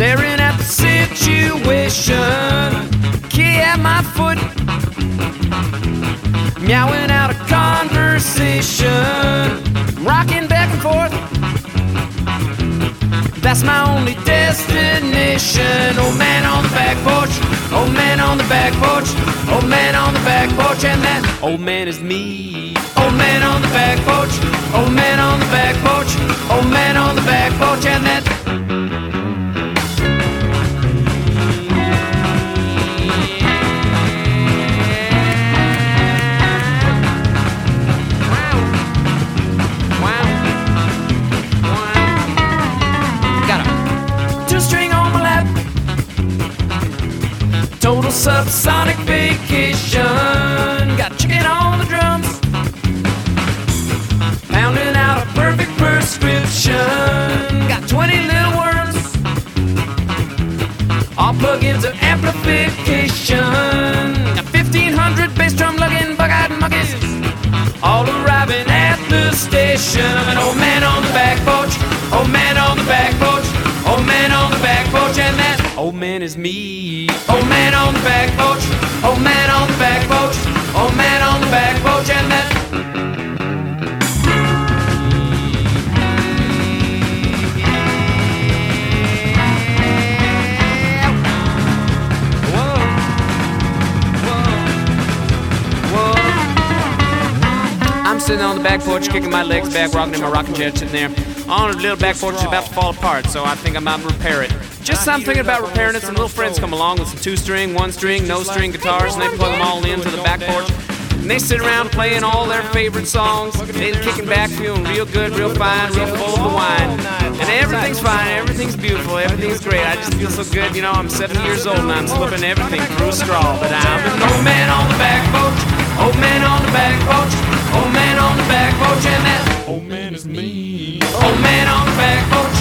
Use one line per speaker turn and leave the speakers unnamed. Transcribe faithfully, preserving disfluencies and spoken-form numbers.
staring at the situation, key at my foot, meowing out a conversation, rocking back and forth. That's my only destination. Old man on the back porch, old man on the back porch, old man on the back porch, and that old man is me. Old man on the back porch, old man on the back porch, old man on the back porch, and that total subsonic vacation. Got chicken on the drums, pounding out a perfect prescription. Got twenty little worms, all plug into amplification. Got fifteen hundred bass drum lugging bug-eyed monkeys, all arriving at the station. I'm an old man on the back porch, old man on the back porch, old man on the back porch, and that old man is me. Old man on the back porch, old man on the back porch, old man on the back porch, and that whoa, whoa, whoa. I'm sitting on the back porch, kicking my legs back, rocking in my rocking chair, sitting there on a little back porch is about to fall apart, so I think I'm about to repair it. Just I'm thinking about repairing it. Some little friends come along with some two-string, one-string, no-string guitars, and they plug them all into the back porch. And they sit around playing all their favorite songs. They're kicking back, feeling real good, real fine, real full of the wine. And everything's fine, everything's beautiful, everything's great. I just feel so good, you know, I'm seventy years old and I'm slipping everything through a straw. But I'm an old man on the back porch, old man on the back porch, old man on the back porch, and that old man is me. Old man on the back porch,